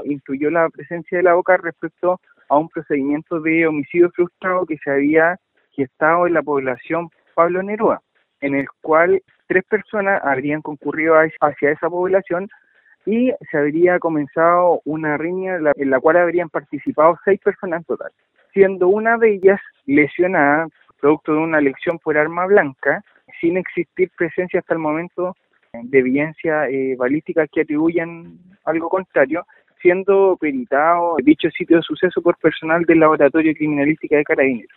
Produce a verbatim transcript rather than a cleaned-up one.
incluyó la presencia de la boca respecto a un procedimiento de homicidio frustrado que se había gestado en la población Pablo Neruda, en el cual tres personas habrían concurrido hacia esa población y se habría comenzado una riña en la, en la cual habrían participado seis personas en total, siendo una de ellas lesionada producto de una lesión por arma blanca, sin existir presencia hasta el momento de evidencia eh, balística que atribuyan algo contrario, siendo peritado dicho sitio de suceso por personal del Laboratorio de Criminalística de Carabineros.